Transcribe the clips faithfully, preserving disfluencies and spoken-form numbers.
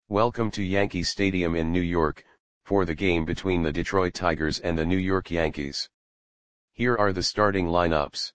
Welcome to Yankee Stadium in New York, for the game between the Detroit Tigers and the New York Yankees. Here are the starting lineups.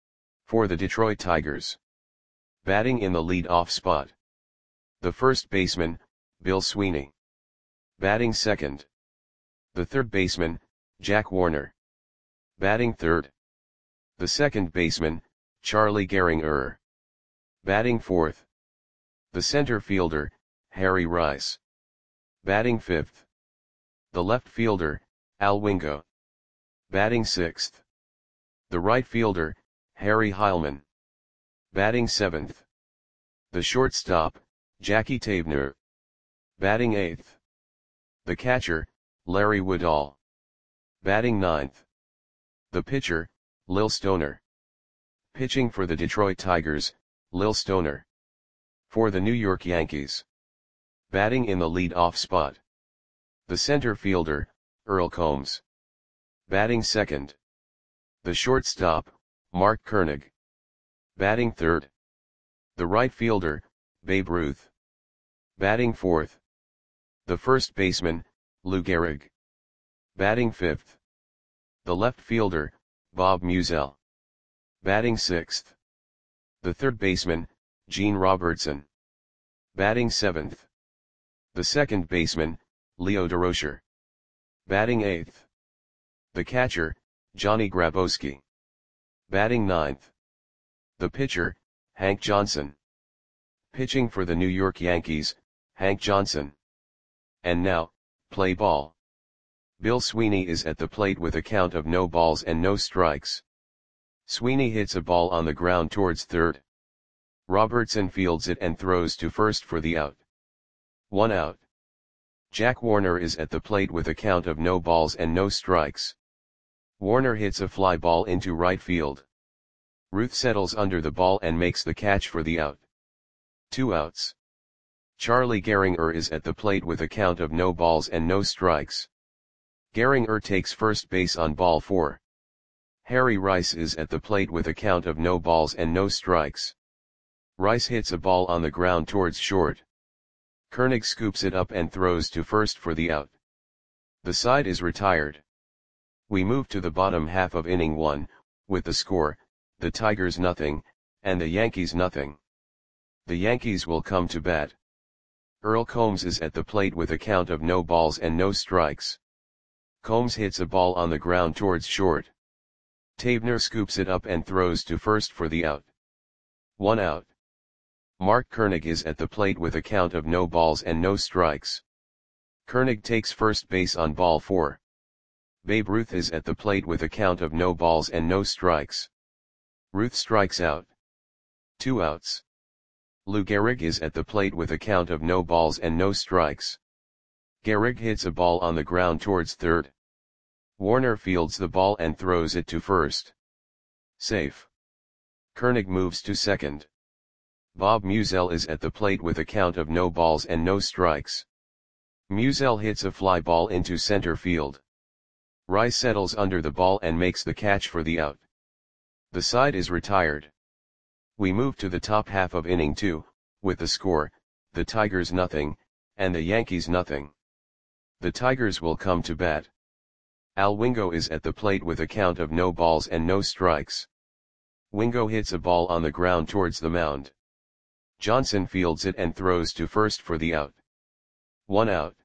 For the Detroit Tigers. Batting in the lead-off spot. The first baseman, Bill Sweeney. Batting second. The third baseman, Jack Warner. Batting third. The second baseman, Charlie Gehringer. Batting fourth. The center fielder, Harry Rice. Batting fifth. The left fielder, Al Wingo. Batting sixth. The right fielder, Harry Heilmann. Batting seventh. The shortstop, Jackie Tabner. Batting eighth. The catcher, Larry Woodall. Batting ninth. The pitcher, Lil Stoner. Pitching for the Detroit Tigers, Lil Stoner. For the New York Yankees. Batting in the lead-off spot. The center fielder, Earl Combs. Batting second. The shortstop, Mark Koenig. Batting third. The right fielder, Babe Ruth. Batting fourth. The first baseman, Lou Gehrig. Batting fifth. The left fielder, Bob Musial. Batting sixth. The third baseman, Gene Robertson. Batting seventh. The second baseman, Leo Durocher. Batting eighth. The catcher, Johnny Grabowski. Batting ninth. The pitcher, Hank Johnson. Pitching for the New York Yankees, Hank Johnson. And now, play ball. Bill Sweeney is at the plate with a count of no balls and no strikes. Sweeney hits a ball on the ground towards third. Robertson fields it and throws to first for the out. One out. Jack Warner is at the plate with a count of no balls and no strikes. Warner hits a fly ball into right field. Ruth settles under the ball and makes the catch for the out. Two outs. Charlie Gehringer is at the plate with a count of no balls and no strikes. Gehringer takes first base on ball four. Harry Rice is at the plate with a count of no balls and no strikes. Rice hits a ball on the ground towards short. Koenig scoops it up and throws to first for the out. The side is retired. We move to the bottom half of inning one, with the score, the Tigers nothing, and the Yankees nothing. The Yankees will come to bat. Earl Combs is at the plate with a count of no balls and no strikes. Combs hits a ball on the ground towards short. Tabner scoops it up and throws to first for the out. One out. Mark Koenig is at the plate with a count of no balls and no strikes. Koenig takes first base on ball four. Babe Ruth is at the plate with a count of no balls and no strikes. Ruth strikes out. Two outs. Lou Gehrig is at the plate with a count of no balls and no strikes. Gehrig hits a ball on the ground towards third. Warner fields the ball and throws it to first. Safe. Koenig moves to second. Bob Musial is at the plate with a count of no balls and no strikes. Musial hits a fly ball into center field. Rice settles under the ball and makes the catch for the out. The side is retired. We move to the top half of inning two, with the score, the Tigers nothing, and the Yankees nothing. The Tigers will come to bat. Al Wingo is at the plate with a count of no balls and no strikes. Wingo hits a ball on the ground towards the mound. Johnson fields it and throws to first for the out. One out.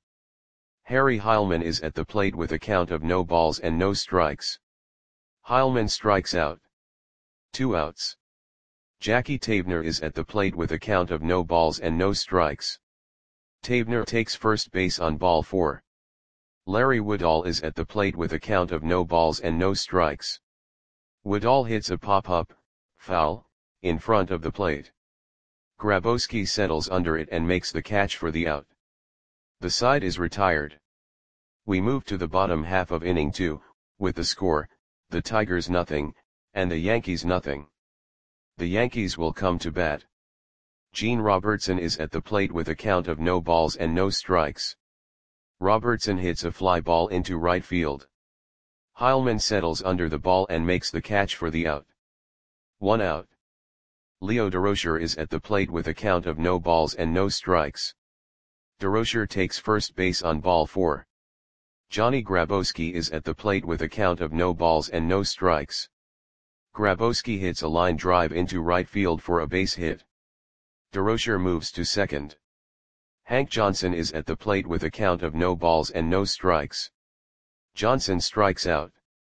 Harry Heilmann is at the plate with a count of no balls and no strikes. Heilmann strikes out. Two outs. Jackie Tabner is at the plate with a count of no balls and no strikes. Tabner takes first base on ball four. Larry Woodall is at the plate with a count of no balls and no strikes. Woodall hits a pop-up, foul, in front of the plate. Grabowski settles under it and makes the catch for the out. The side is retired. We move to the bottom half of inning two, with the score, the Tigers nothing, and the Yankees nothing. The Yankees will come to bat. Gene Robertson is at the plate with a count of no balls and no strikes. Robertson hits a fly ball into right field. Heilmann settles under the ball and makes the catch for the out. One out. Leo Durocher is at the plate with a count of no balls and no strikes. DeRocher takes first base on ball four. Johnny Grabowski is at the plate with a count of no balls and no strikes. Grabowski hits a line drive into right field for a base hit. DeRocher moves to second. Hank Johnson is at the plate with a count of no balls and no strikes. Johnson strikes out.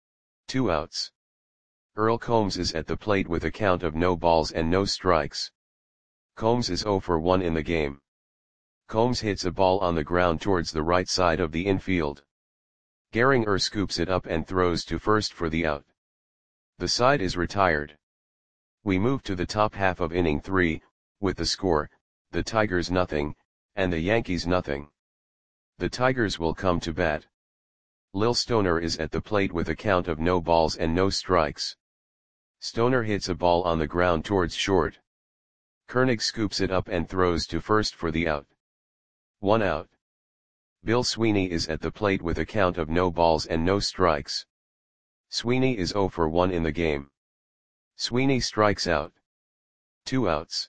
Two outs. Earl Combs is at the plate with a count of no balls and no strikes. Combs is oh for one in the game. Combs hits a ball on the ground towards the right side of the infield. Gehringer scoops it up and throws to first for the out. The side is retired. We move to the top half of inning three, with the score, the Tigers nothing, and the Yankees nothing. The Tigers will come to bat. Lil Stoner is at the plate with a count of no balls and no strikes. Stoner hits a ball on the ground towards short. Koenig scoops it up and throws to first for the out. One out. Bill Sweeney is at the plate with a count of no balls and no strikes. Sweeney is oh for one in the game. Sweeney strikes out. Two outs.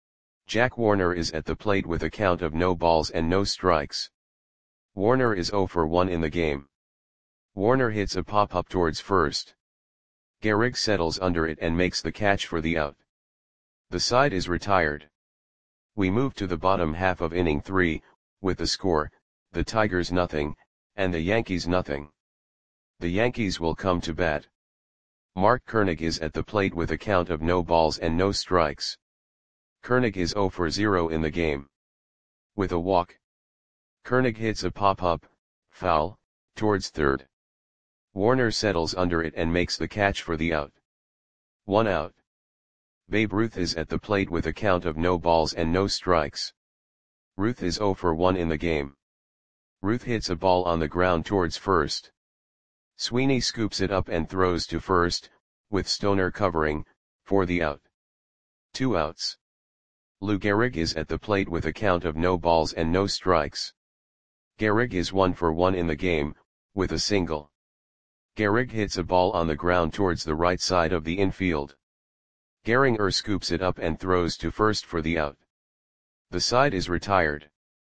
Jack Warner is at the plate with a count of no balls and no strikes. Warner is oh for one in the game. Warner hits a pop-up towards first. Gehrig settles under it and makes the catch for the out. The side is retired. We move to the bottom half of inning three, with the score, the Tigers nothing, and the Yankees nothing. The Yankees will come to bat. Mark Koenig is at the plate with a count of no balls and no strikes. Koenig is oh for zero in the game. With a walk. Koenig hits a pop-up, foul, towards third. Warner settles under it and makes the catch for the out. One out. Babe Ruth is at the plate with a count of no balls and no strikes. Ruth is oh for one in the game. Ruth hits a ball on the ground towards first. Sweeney scoops it up and throws to first, with Stoner covering, for the out. Two outs. Lou Gehrig is at the plate with a count of no balls and no strikes. Gehrig is one for one in the game, with a single. Gehrig hits a ball on the ground towards the right side of the infield. Gehringer scoops it up and throws to first for the out. The side is retired.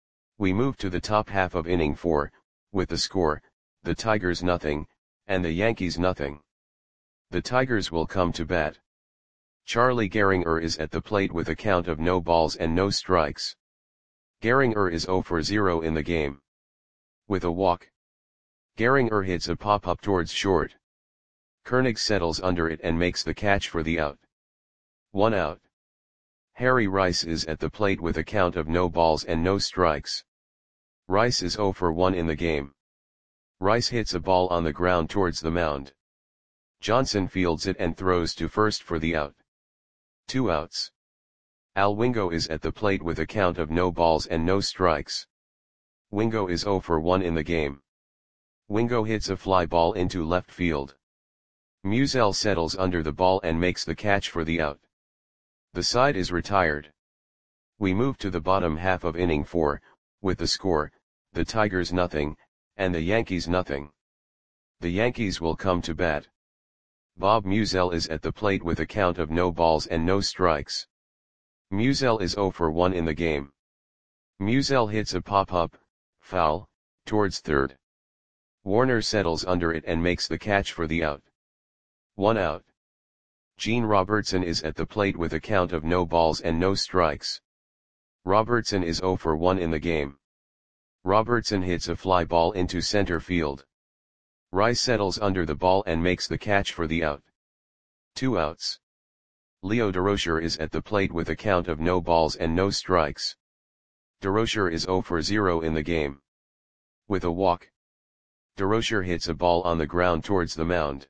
We move to the top half of inning four, with the score, the Tigers nothing, and the Yankees nothing. The Tigers will come to bat. Charlie Gehringer is at the plate with a count of no balls and no strikes. Gehringer is oh for zero in the game. With a walk. Gehringer hits a pop-up towards short. Koenig settles under it and makes the catch for the out. One out. Harry Rice is at the plate with a count of no balls and no strikes. Rice is oh for one in the game. Rice hits a ball on the ground towards the mound. Johnson fields it and throws to first for the out. Two outs. Al Wingo is at the plate with a count of no balls and no strikes. Wingo is oh for one in the game. Wingo hits a fly ball into left field. Musial settles under the ball and makes the catch for the out. The side is retired. We move to the bottom half of inning four, with the score, the Tigers nothing, and the Yankees nothing. The Yankees will come to bat. Bob Musial is at the plate with a count of no balls and no strikes. Musial is oh for one in the game. Musial hits a pop-up, foul, towards third. Warner settles under it and makes the catch for the out. One out. Gene Robertson is at the plate with a count of no balls and no strikes. Robertson is oh for one in the game. Robertson hits a fly ball into center field. Rice settles under the ball and makes the catch for the out. Two outs. Leo Durocher is at the plate with a count of no balls and no strikes. Durocher is oh for zero in the game. With a walk. Durocher hits a ball on the ground towards the mound.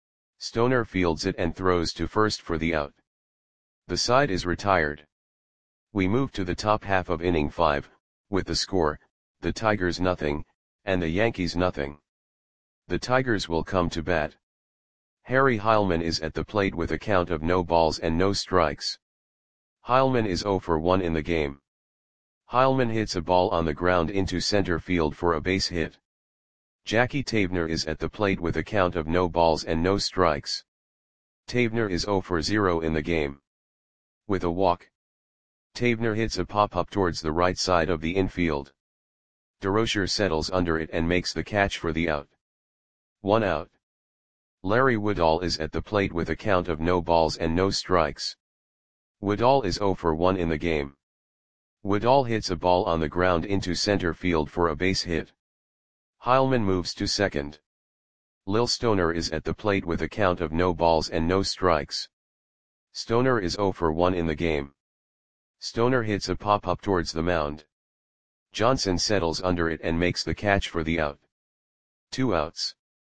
Stoner fields it and throws to first for the out. The side is retired. We move to the top half of inning five, with the score, the Tigers nothing, and the Yankees nothing. The Tigers will come to bat. Harry Heilmann is at the plate with a count of no balls and no strikes. Heilmann is oh for one in the game. Heilmann hits a ball on the ground into center field for a base hit. Jackie Tavener is at the plate with a count of no balls and no strikes. Tavener is oh for zero in the game. With a walk. Tavener hits a pop-up towards the right side of the infield. DeRocher settles under it and makes the catch for the out. One out. Larry Woodall is at the plate with a count of no balls and no strikes. Woodall is zero for one in the game. Woodall hits a ball on the ground into center field for a base hit. Heilman moves to second. Lil Stoner is at the plate with a count of no balls and no strikes. Stoner is zero for one in the game. Stoner hits a pop-up towards the mound. Johnson settles under it and makes the catch for the out. Two outs.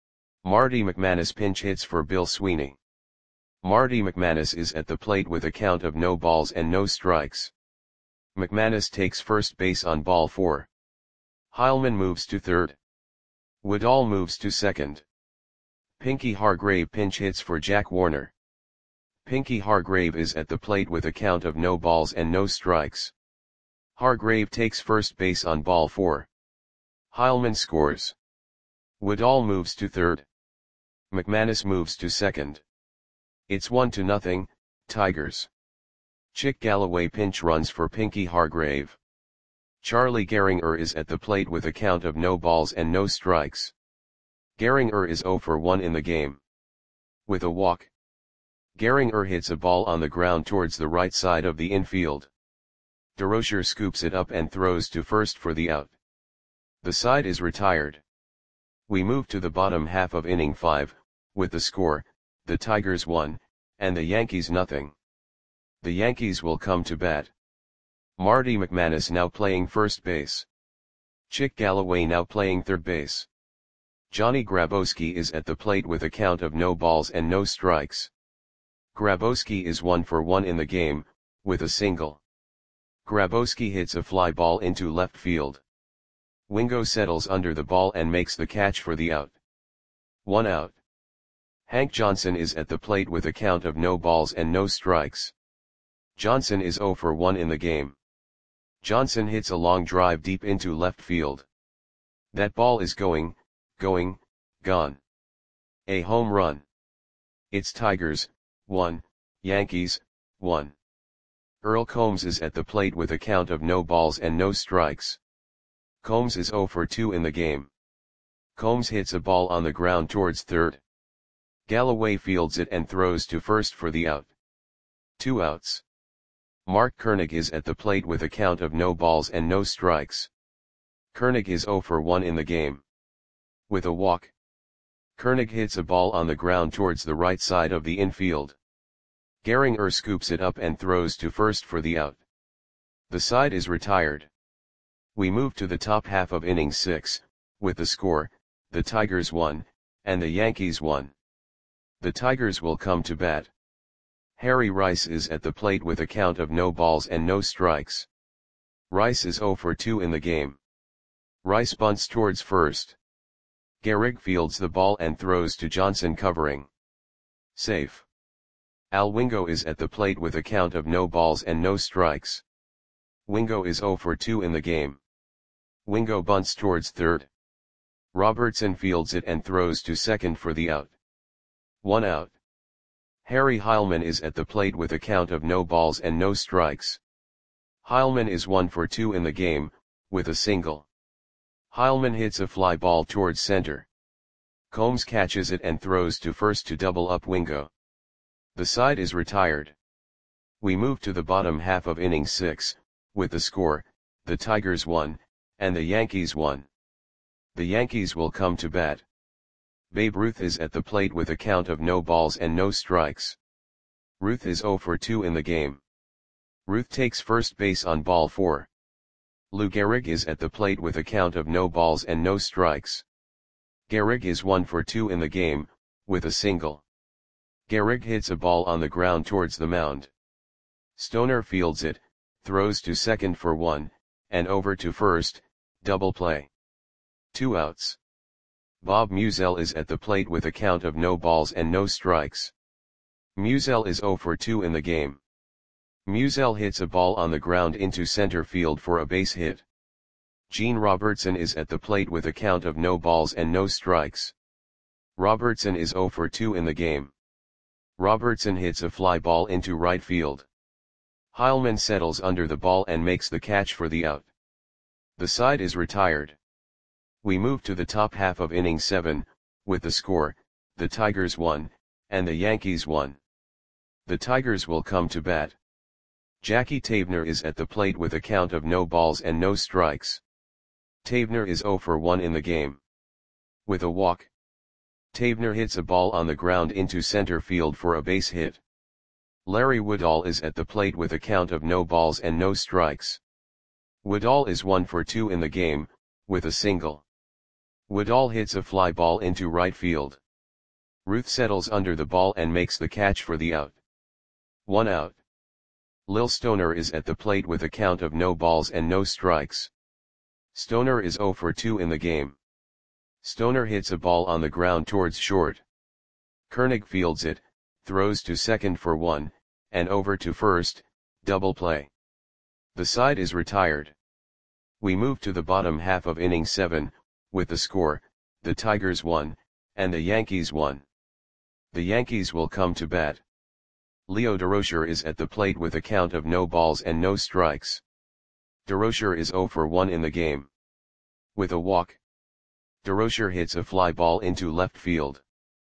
Marty McManus pinch hits for Bill Sweeney. Marty McManus is at the plate with a count of no balls and no strikes. McManus takes first base on ball four. Heilman moves to third. Woodall moves to second. Pinky Hargrave pinch hits for Jack Warner. Pinky Hargrave is at the plate with a count of no balls and no strikes. Hargrave takes first base on ball four. Heilman scores. Woodall moves to third. McManus moves to second. It's one to nothing, Tigers. Chick Galloway pinch runs for Pinky Hargrave. Charlie Gehringer is at the plate with a count of no balls and no strikes. Gehringer is zero for one in the game. With a walk. Gehringer hits a ball on the ground towards the right side of the infield. DeRocher scoops it up and throws to first for the out. The side is retired. We move to the bottom half of inning five, with the score, the Tigers one, and the Yankees nothing. The Yankees will come to bat. Marty McManus now playing first base. Chick Galloway now playing third base. Johnny Grabowski is at the plate with a count of no balls and no strikes. Grabowski is one for one in the game, with a single. Grabowski hits a fly ball into left field. Wingo settles under the ball and makes the catch for the out. One out. Hank Johnson is at the plate with a count of no balls and no strikes. Johnson is zero for one in the game. Johnson hits a long drive deep into left field. That ball is going, going, gone. A home run. It's Tigers, one, Yankees, one. Earl Combs is at the plate with a count of no balls and no strikes. Combs is zero for two in the game. Combs hits a ball on the ground towards third. Galloway fields it and throws to first for the out. Two outs. Mark Koenig is at the plate with a count of no balls and no strikes. Koenig is zero for one in the game. With a walk. Koenig hits a ball on the ground towards the right side of the infield. Gehringer scoops it up and throws to first for the out. The side is retired. We move to the top half of inning six, with the score, the Tigers one, and the Yankees one. The Tigers will come to bat. Harry Rice is at the plate with a count of no balls and no strikes. Rice is zero for two in the game. Rice bunts towards first. Gehrig fields the ball and throws to Johnson covering. Safe. Al Wingo is at the plate with a count of no balls and no strikes. Wingo is zero for two in the game. Wingo bunts towards third. Robertson fields it and throws to second for the out. One out. Harry Heilman is at the plate with a count of no balls and no strikes. Heilman is one for two in the game, with a single. Heilman hits a fly ball towards center. Combs catches it and throws to first to double up Wingo. The side is retired. We move to the bottom half of inning six, with the score, the Tigers one, and the Yankees one. The Yankees will come to bat. Babe Ruth is at the plate with a count of no balls and no strikes. Ruth is zero for two in the game. Ruth takes first base on ball four. Lou Gehrig is at the plate with a count of no balls and no strikes. Gehrig is one for two in the game, with a single. Gehrig hits a ball on the ground towards the mound. Stoner fields it, throws to second for one, and over to first, double play. Two outs. Bob Musial is at the plate with a count of no balls and no strikes. Musial is zero for two in the game. Musial hits a ball on the ground into center field for a base hit. Gene Robertson is at the plate with a count of no balls and no strikes. Robertson is zero for two in the game. Robertson hits a fly ball into right field. Heilman settles under the ball and makes the catch for the out. The side is retired. We move to the top half of inning seven, with the score, the Tigers won, and the Yankees won. The Tigers will come to bat. Jackie Tavener is at the plate with a count of no balls and no strikes. Tavener is oh for one in the game. With a walk, Tavener hits a ball on the ground into center field for a base hit. Larry Woodall is at the plate with a count of no balls and no strikes. Woodall is one for two in the game, with a single. Woodall hits a fly ball into right field. Ruth settles under the ball and makes the catch for the out. One out. Lil Stoner is at the plate with a count of no balls and no strikes. Stoner is oh for two in the game. Stoner hits a ball on the ground towards short. Koenig fields it, throws to second for one, and over to first, double play. The side is retired. We move to the bottom half of inning seven, with the score, the Tigers won, and the Yankees won. The Yankees will come to bat. Leo Durocher is at the plate with a count of no balls and no strikes. Durocher is oh for one in the game. With a walk, Durocher hits a fly ball into left field.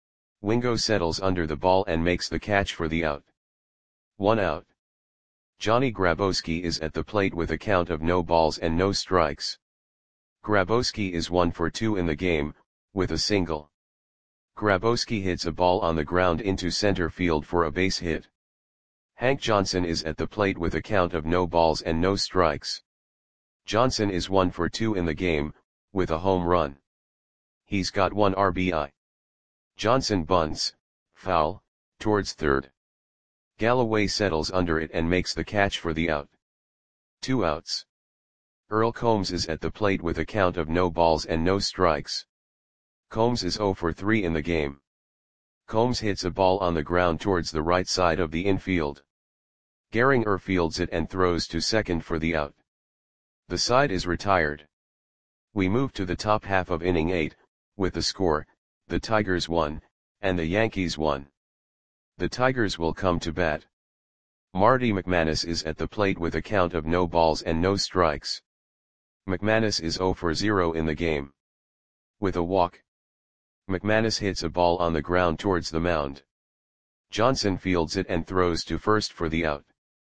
Wingo settles under the ball and makes the catch for the out. One out. Johnny Grabowski is at the plate with a count of no balls and no strikes. Grabowski is one for two in the game, with a single. Grabowski hits a ball on the ground into center field for a base hit. Hank Johnson is at the plate with a count of no balls and no strikes. Johnson is one for two in the game, with a home run. He's got one R B I. Johnson bunts, foul, towards third. Galloway settles under it and makes the catch for the out. Two outs. Earl Combs is at the plate with a count of no balls and no strikes. Combs is oh for three in the game. Combs hits a ball on the ground towards the right side of the infield. Gehringer fields it and throws to second for the out. The side is retired. We move to the top half of inning eight, with the score, the Tigers won, and the Yankees won. The Tigers will come to bat. Marty McManus is at the plate with a count of no balls and no strikes. McManus is oh for zero in the game. With a walk, McManus hits a ball on the ground towards the mound. Johnson fields it and throws to first for the out.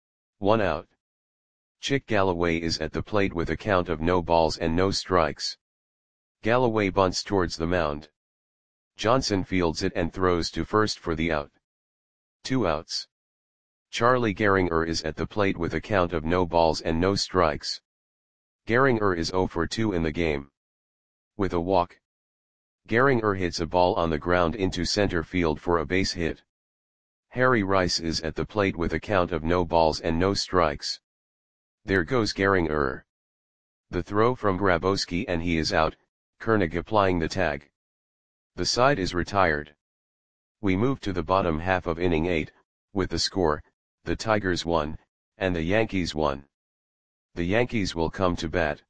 One out. Chick Galloway is at the plate with a count of no balls and no strikes. Galloway bunts towards the mound. Johnson fields it and throws to first for the out. Two outs. Charlie Gehringer is at the plate with a count of no balls and no strikes. Gehringer is oh for two in the game. With a walk, Gehringer hits a ball on the ground into center field for a base hit. Harry Rice is at the plate with a count of no balls and no strikes. There goes Gehringer. The throw from Grabowski and he is out, Koenig applying the tag. The side is retired. We move to the bottom half of inning eight, with the score, the Tigers won, and the Yankees won. The Yankees will come to bat.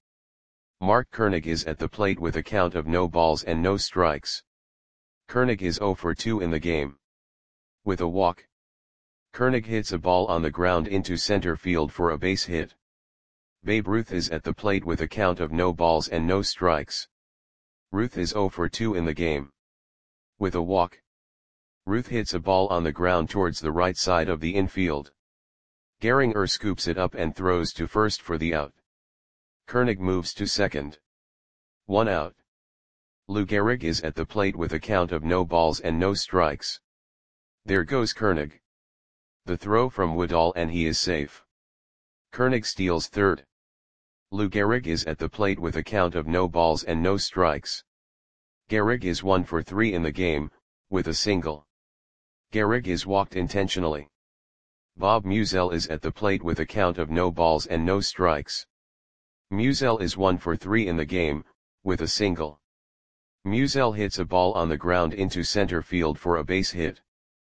Mark Koenig is at the plate with a count of no balls and no strikes. Koenig is oh for two in the game. With a walk, Koenig hits a ball on the ground into center field for a base hit. Babe Ruth is at the plate with a count of no balls and no strikes. Ruth is oh for two in the game. With a walk, Ruth hits a ball on the ground towards the right side of the infield. Gehringer scoops it up and throws to first for the out. Koenig moves to second. One out. Lou Gehrig is at the plate with a count of no balls and no strikes. There goes Koenig. The throw from Woodall and he is safe. Koenig steals third. Lou Gehrig is at the plate with a count of no balls and no strikes. Gehrig is one for three in the game, with a single. Gehrig is walked intentionally. Bob Musial is at the plate with a count of no balls and no strikes. Musial is one for three in the game, with a single. Musial hits a ball on the ground into center field for a base hit.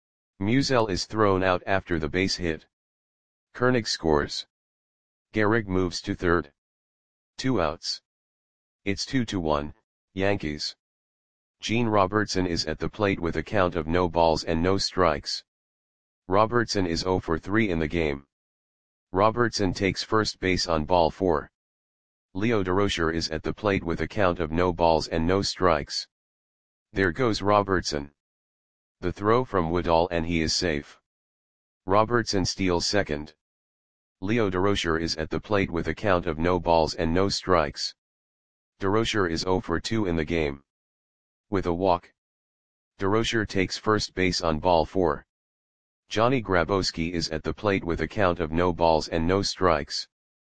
Musial is thrown out after the base hit. Koenig scores. Gehrig moves to third. Two outs. It's two to one, Yankees. Gene Robertson is at the plate with a count of no balls and no strikes. Robertson is oh for three in the game. Robertson takes first base on ball four. Leo Durocher is at the plate with a count of no balls and no strikes. There goes Robertson. The throw from Woodall and he is safe. Robertson steals second. Leo Durocher is at the plate with a count of no balls and no strikes. Durocher is zero for two in the game. With a walk. Durocher takes first base on ball four. Johnny Grabowski is at the plate with a count of no balls and no strikes.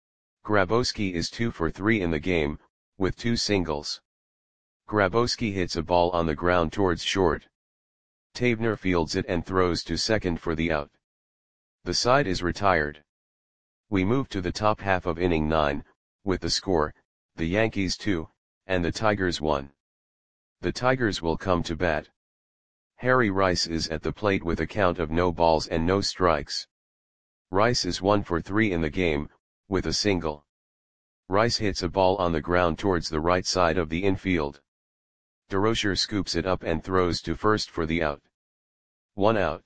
Grabowski is two for three in the game, with two singles. Grabowski hits a ball on the ground towards short. Tavener fields it and throws to second for the out. The side is retired. We move to the top half of inning nine, with the score, the Yankees two, and the Tigers one. The Tigers will come to bat. Harry Rice is at the plate with a count of no balls and no strikes. Rice is one for three in the game, with a single. Rice hits a ball on the ground towards the right side of the infield. Durocher scoops it up and throws to first for the out. One out.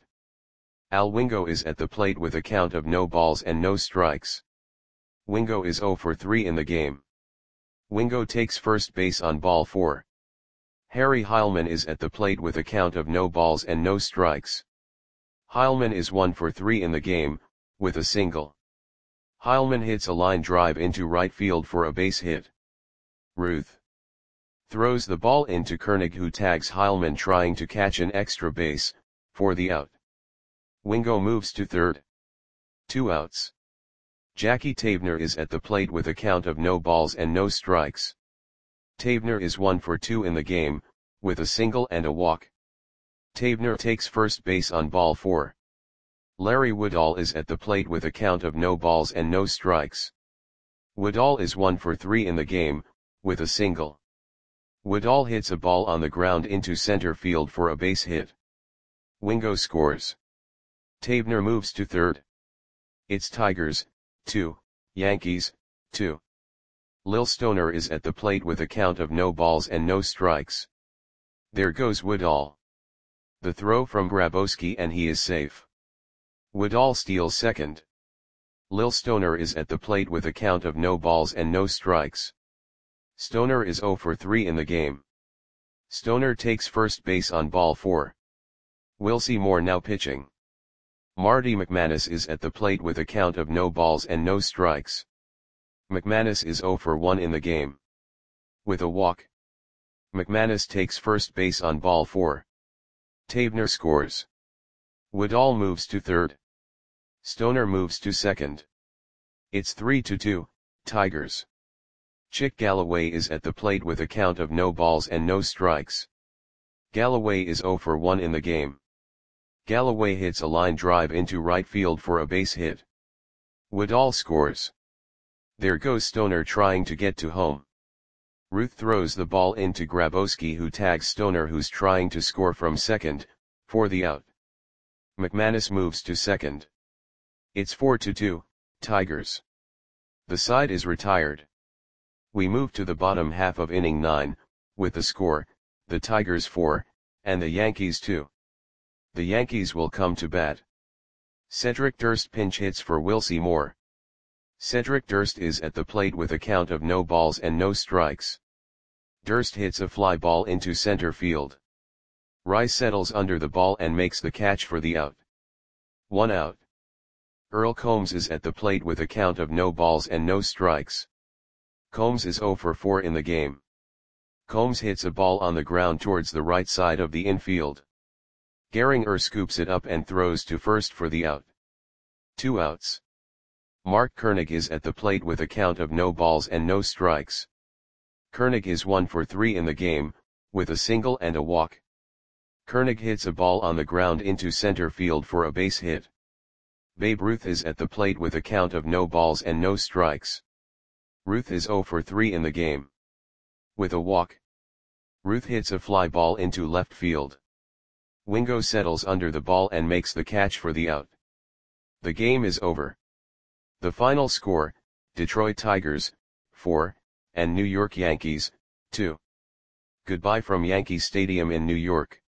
Al Wingo is at the plate with a count of no balls and no strikes. Wingo is zero for three in the game. Wingo takes first base on ball four. Harry Heilmann is at the plate with a count of no balls and no strikes. Heilmann is one for three in the game, with a single. Heilmann hits a line drive into right field for a base hit. Ruth throws the ball into Koenig, who tags Heilmann trying to catch an extra base, for the out. Wingo moves to third. Two outs. Jackie Tavener is at the plate with a count of no balls and no strikes. Tavener is one for two in the game, with a single and a walk. Tavener takes first base on ball four. Larry Woodall is at the plate with a count of no balls and no strikes. Woodall is one for three in the game, with a single. Woodall hits a ball on the ground into center field for a base hit. Wingo scores. Tavener moves to third. It's Tigers, two, Yankees, two. Lil Stoner is at the plate with a count of no balls and no strikes. There goes Woodall. The throw from Grabowski and he is safe. Woodall steals second. Lil Stoner is at the plate with a count of no balls and no strikes. Stoner is zero for three in the game. Stoner takes first base on ball four. Wilcie Moore now pitching. Marty McManus is at the plate with a count of no balls and no strikes. McManus is zero for one in the game. With a walk. McManus takes first base on ball four. Tavener scores. Woodall moves to third. Stoner moves to second. It's three to two, Tigers. Chick Galloway is at the plate with a count of no balls and no strikes. Galloway is zero for one in the game. Galloway hits a line drive into right field for a base hit. Woodall scores. There goes Stoner trying to get to home. Ruth throws the ball into Grabowski, who tags Stoner, who's trying to score from second, for the out. McManus moves to second. It's four to two, Tigers. The side is retired. We move to the bottom half of inning nine, with the score, the Tigers four, and the Yankees two. The Yankees will come to bat. Cedric Durst pinch hits for Wilcie Moore. Cedric Durst is at the plate with a count of no balls and no strikes. Durst hits a fly ball into center field. Rice settles under the ball and makes the catch for the out. One out. Earl Combs is at the plate with a count of no balls and no strikes. Combs is zero for four in the game. Combs hits a ball on the ground towards the right side of the infield. Gehringer scoops it up and throws to first for the out. Two outs. Mark Koenig is at the plate with a count of no balls and no strikes. Koenig is one for three in the game, with a single and a walk. Koenig hits a ball on the ground into center field for a base hit. Babe Ruth is at the plate with a count of no balls and no strikes. Ruth is zero for three in the game. With a walk. Ruth hits a fly ball into left field. Wingo settles under the ball and makes the catch for the out. The game is over. The final score, Detroit Tigers, four, and New York Yankees, two. Goodbye from Yankee Stadium in New York.